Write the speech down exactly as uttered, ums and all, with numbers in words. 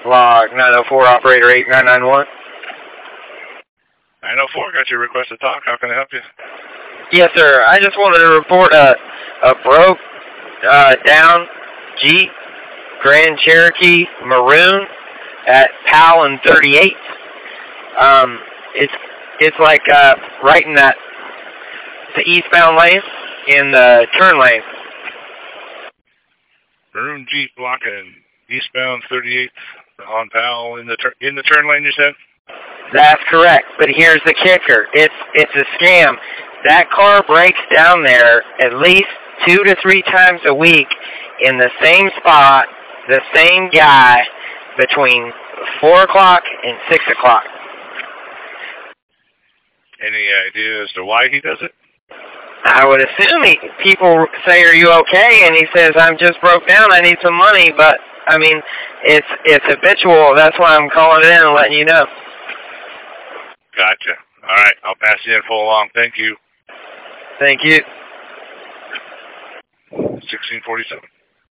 Log nine oh four, operator eight nine nine one. nine oh four, got your request to talk. How can I help you? Yes, sir. I just wanted to report a, a broke uh, down Jeep Grand Cherokee Maroon at Powell and thirty-eight. Um, it's it's like uh, right in that the eastbound lane in the turn lane. Maroon Jeep blocking eastbound thirty-eighth on Powell in the tur- in the turn lane. You said. That's correct. But here's the kicker: it's it's a scam. That car breaks down there at least two to three times a week in the same spot, the same guy, between four o'clock and six o'clock. Any idea as to why he does it? I would assume he, people say, "Are you okay?" And he says, "I'm just broke down. I need some money." But I mean, it's it's habitual. That's why I'm calling it in and letting you know. Gotcha. All right, I'll pass the info along. Thank you. Thank you. sixteen forty-seven.